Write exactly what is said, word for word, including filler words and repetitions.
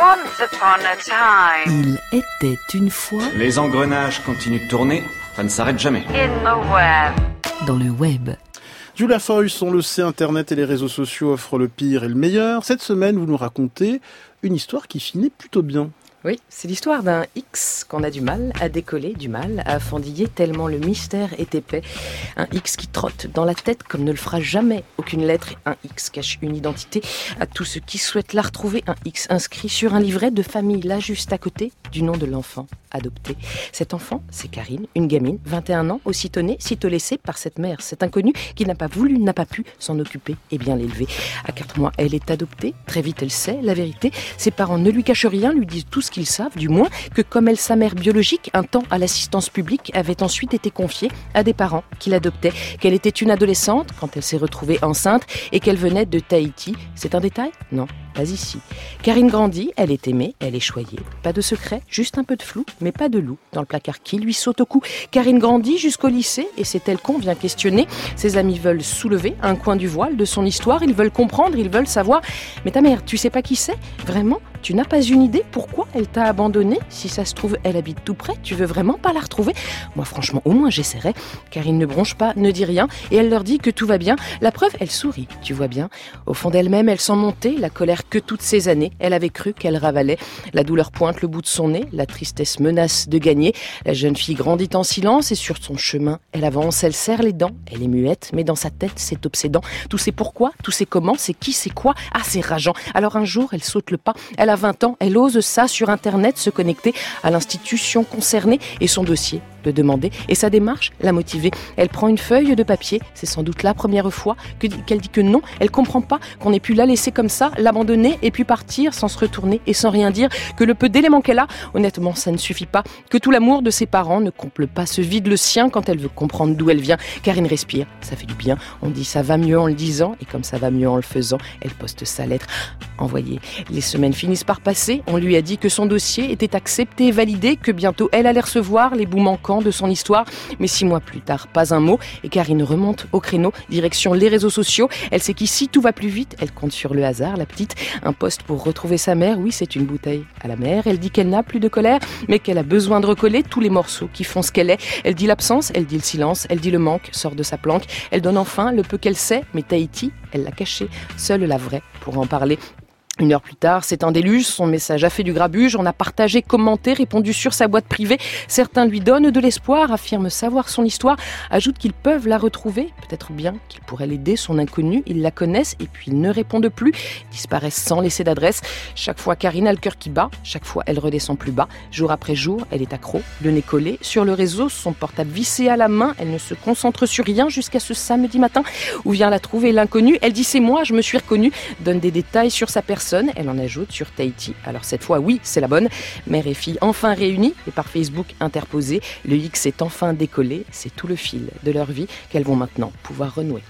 Once upon a time. Il était une fois. Les engrenages continuent de tourner, ça ne s'arrête jamais. In the web. Dans le web. Jules Lafoyce, on le sait, Internet et les réseaux sociaux offrent le pire et le meilleur. Cette semaine, vous nous racontez une histoire qui finit plutôt bien. Oui, c'est l'histoire d'un X qu'on a du mal à décoller, du mal à fendiller tellement le mystère est épais. Un X qui trotte dans la tête comme ne le fera jamais aucune lettre. Un X cache une identité à tous ceux qui souhaitent la retrouver. Un X inscrit sur un livret de famille là juste à côté du nom de l'enfant adopté. Cet enfant, c'est Karine, une gamine, vingt et un ans, aussitôt née, sitôt laissée par cette mère. Cet inconnu qui n'a pas voulu, n'a pas pu s'en occuper et bien l'élever. À quatre mois, elle est adoptée. Très vite, elle sait la vérité. Ses parents ne lui cachent rien, lui disent tout ce qu'ils savent, du moins que comme elle, sa mère biologique, un temps à l'assistance publique, avait ensuite été confiée à des parents qui l'adoptaient, qu'elle était une adolescente quand elle s'est retrouvée enceinte et qu'elle venait de Tahiti. C'est un détail ? Non, pas ici. Karine grandit, elle est aimée, elle est choyée. Pas de secret, juste un peu de flou, mais pas de loup dans le placard qui lui saute au cou. Karine grandit jusqu'au lycée et c'est elle qu'on vient questionner. Ses amis veulent soulever un coin du voile de son histoire, ils veulent comprendre, ils veulent savoir. Mais ta mère, tu sais pas qui c'est ? Vraiment ? Tu n'as pas une idée pourquoi elle t'a abandonné ? Si ça se trouve, elle habite tout près, tu veux vraiment pas la retrouver ? Moi franchement, au moins j'essaierai. Karine ne bronche pas, ne dit rien et elle leur dit que tout va bien. La preuve, elle sourit, tu vois bien. Au fond d'elle-même, elle sent monter la colère que toutes ces années, elle avait cru qu'elle ravalait. La douleur pointe le bout de son nez, la tristesse menace de gagner. La jeune fille grandit en silence et sur son chemin, elle avance, elle serre les dents. Elle est muette, mais dans sa tête, c'est obsédant. Tout c'est pourquoi, tout c'est comment, c'est qui, c'est quoi. Ah, c'est rageant. Alors un jour, elle saute le pas. Elle a vingt ans, elle ose ça sur Internet, se connecter à l'institution concernée et son dossier le demander. Et sa démarche l'a motivée. Elle prend une feuille de papier. C'est sans doute la première fois que, qu'elle dit que non. Elle comprend pas qu'on ait pu la laisser comme ça, l'abandonner et puis partir sans se retourner et sans rien dire. Que le peu d'éléments qu'elle a, honnêtement, ça ne suffit pas. Que tout l'amour de ses parents ne comble pas ce vide le sien quand elle veut comprendre d'où elle vient. Karine respire, ça fait du bien. On dit ça va mieux en le disant et comme ça va mieux en le faisant, elle poste sa lettre envoyée. Les semaines finissent par passer. On lui a dit que son dossier était accepté et validé, que bientôt elle allait recevoir les bouts manquants de son histoire. Mais six mois plus tard, pas un mot. Et Karine remonte au créneau, direction les réseaux sociaux. Elle sait qu'ici, tout va plus vite. Elle compte sur le hasard, la petite. Un poste pour retrouver sa mère. Oui, c'est une bouteille à la mer. Elle dit qu'elle n'a plus de colère, mais qu'elle a besoin de recoller tous les morceaux qui font ce qu'elle est. Elle dit l'absence, elle dit le silence, elle dit le manque, sort de sa planque. Elle donne enfin le peu qu'elle sait, mais Tahiti, elle l'a caché. Seule la vraie pour en parler. Une heure plus tard, c'est un déluge, son message a fait du grabuge, on a partagé, commenté, répondu sur sa boîte privée. Certains lui donnent de l'espoir, affirment savoir son histoire, ajoutent qu'ils peuvent la retrouver, peut-être bien qu'ils pourraient l'aider, son inconnu, ils la connaissent et puis ils ne répondent plus, disparaissent sans laisser d'adresse. Chaque fois, Karine a le cœur qui bat, chaque fois elle redescend plus bas. Jour après jour, elle est accro, le nez collé sur le réseau, son portable vissé à la main, elle ne se concentre sur rien jusqu'à ce samedi matin où vient la trouver l'inconnu. Elle dit c'est moi, je me suis reconnue, donne des détails sur sa personne. Elle en ajoute sur Tahiti. Alors cette fois, oui, c'est la bonne. Mère et fille enfin réunies et par Facebook interposées. Le X est enfin décollé. C'est tout le fil de leur vie qu'elles vont maintenant pouvoir renouer.